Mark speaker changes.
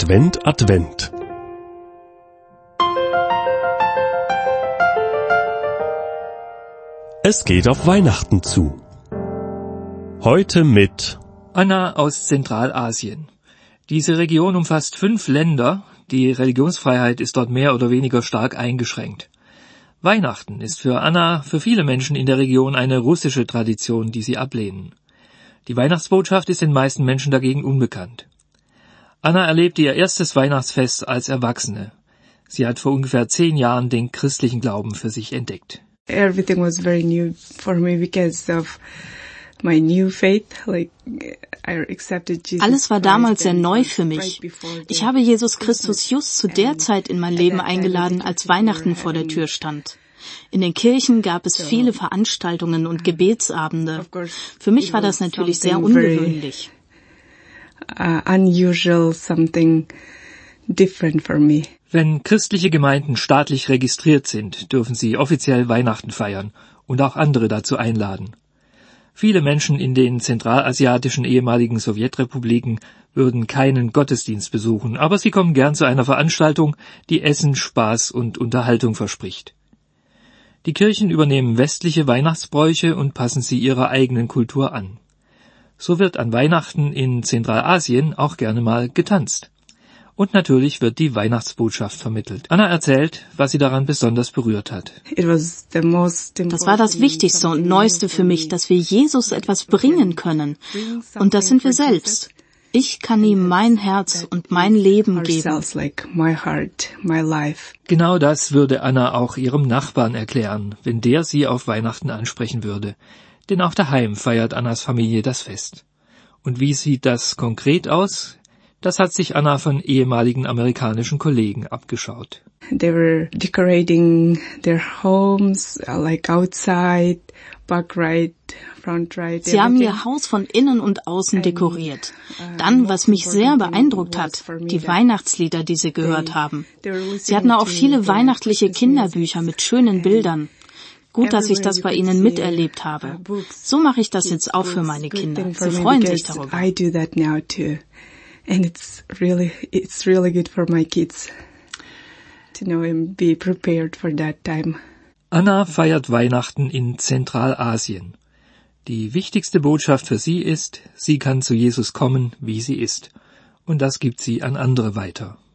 Speaker 1: Advent, Advent. Es geht auf Weihnachten zu. Heute mit
Speaker 2: Anna aus Zentralasien. Diese Region umfasst 5 Länder. Die Religionsfreiheit ist dort mehr oder weniger stark eingeschränkt. Weihnachten ist für Anna, für viele Menschen in der Region eine russische Tradition, die sie ablehnen. Die Weihnachtsbotschaft ist den meisten Menschen dagegen unbekannt. Anna erlebte ihr erstes Weihnachtsfest als Erwachsene. Sie hat vor ungefähr 10 Jahren den christlichen Glauben für sich entdeckt.
Speaker 3: Everything was very new for me because of my new faith. I accepted Jesus.
Speaker 4: Alles war damals sehr neu für mich. Ich habe Jesus Christus just zu der Zeit in mein Leben eingeladen, als Weihnachten vor der Tür stand. In den Kirchen gab es viele Veranstaltungen und Gebetsabende. Für mich war das natürlich sehr ungewöhnlich.
Speaker 3: Unusual, something different for me.
Speaker 2: Wenn christliche Gemeinden staatlich registriert sind, dürfen sie offiziell Weihnachten feiern und auch andere dazu einladen. Viele Menschen in den zentralasiatischen ehemaligen Sowjetrepubliken würden keinen Gottesdienst besuchen, aber sie kommen gern zu einer Veranstaltung, die Essen, Spaß und Unterhaltung verspricht. Die Kirchen übernehmen westliche Weihnachtsbräuche und passen sie ihrer eigenen Kultur an. So wird an Weihnachten in Zentralasien auch gerne mal getanzt. Und natürlich wird die Weihnachtsbotschaft vermittelt. Anna erzählt, was sie daran besonders berührt hat.
Speaker 4: Das war das Wichtigste und Neueste für mich, dass wir Jesus etwas bringen können. Und das sind wir selbst. Ich kann ihm mein Herz und mein Leben geben.
Speaker 2: Genau das würde Anna auch ihrem Nachbarn erklären, wenn der sie auf Weihnachten ansprechen würde. Denn auch daheim feiert Annas Familie das Fest. Und wie sieht das konkret aus? Das hat sich Anna von ehemaligen amerikanischen Kollegen abgeschaut.
Speaker 3: They were decorating their homes, like outside, back right, front right.
Speaker 4: Sie haben ihr Haus von innen und außen dekoriert. Dann, was mich sehr beeindruckt hat, die Weihnachtslieder, die sie gehört haben. Sie hatten auch viele weihnachtliche Kinderbücher mit schönen Bildern. Gut, dass ich das bei Ihnen miterlebt habe. So mache ich das jetzt auch für meine Kinder. Sie freuen sich darüber.
Speaker 3: I do that now too. And it's really good for my kids to know and be prepared for that time.
Speaker 2: Anna feiert Weihnachten in Zentralasien. Die wichtigste Botschaft für sie ist, sie kann zu Jesus kommen, wie sie ist. Und das gibt sie an andere weiter.